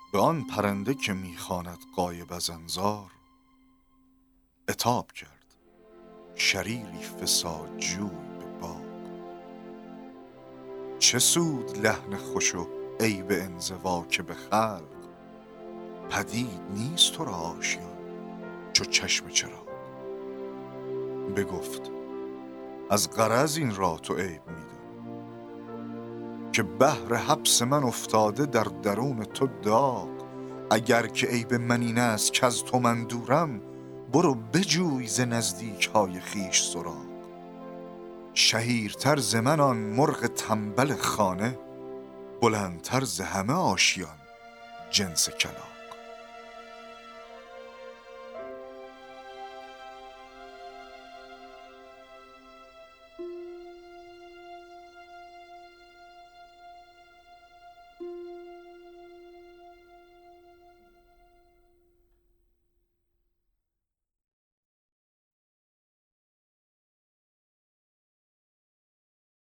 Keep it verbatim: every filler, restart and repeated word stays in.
به آن پرنده که میخواند غایب از انظار عتاب کرد شریری فسادجوی به باغ. چه سود لحن خوش و عیب انزوا که به خلق پدید نیست تو را آشیان چو چشم چراغ. بگفت از غرض این را تو عیب میدانی که بهر حبس من افتاده در درون تو داغ. اگر که عیب من این است که از تو من دورم برو بجوی ز نزدیک های خویش سراغ. شهیرتر ز من آن مرغ تنبل خانه بلندتر ز همه آشیان جنس کلاغ.